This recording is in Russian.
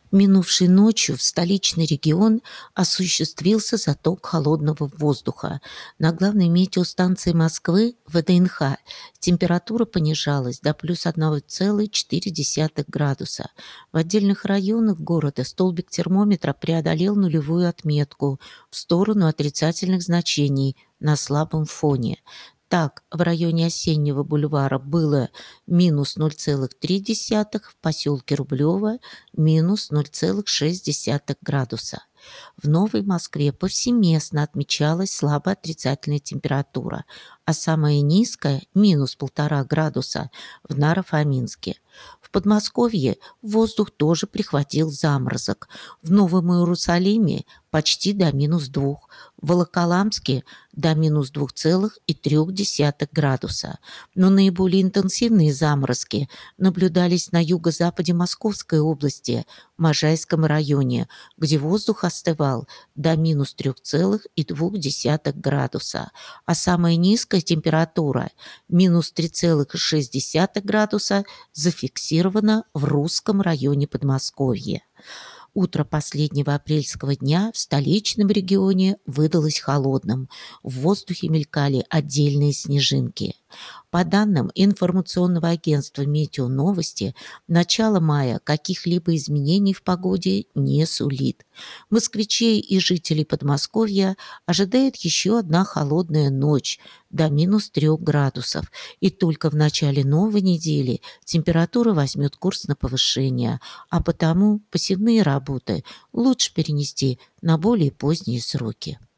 Минувшей ночью в столичный регион осуществился заток холодного воздуха. На главной метеостанции Москвы ВДНХ температура понижалась до плюс 1,4 градуса. В отдельных районах города столбик термометра преодолел нулевую отметку в сторону отрицательных значений на слабом фоне. Так, в районе Осеннего бульвара было минус 0,3, в поселке Рублево минус 0,6 градуса. В Новой Москве повсеместно отмечалась слабо отрицательная температура, а самая низкая – минус 1,5 градуса в Наро-Фоминске. В Подмосковье воздух тоже прихватил заморозок. В Новом Иерусалиме почти до -2, в Волоколамске до -2,3 градуса. Но наиболее интенсивные заморозки наблюдались на юго-западе Московской области, в Можайском районе, где воздух остывал до -3,2 градуса, а самая низкая температура -3,6 градуса зафиксирована в Русском районе Подмосковья. Утро последнего апрельского дня в столичном регионе выдалось холодным. В воздухе мелькали отдельные снежинки. По данным информационного агентства «Метеоновости», начало мая каких-либо изменений в погоде не сулит. Москвичей и жителей Подмосковья ожидает еще одна холодная ночь до -3 градусов. И только в начале новой недели температура возьмет курс на повышение, а потому посевные работы лучше перенести на более поздние сроки.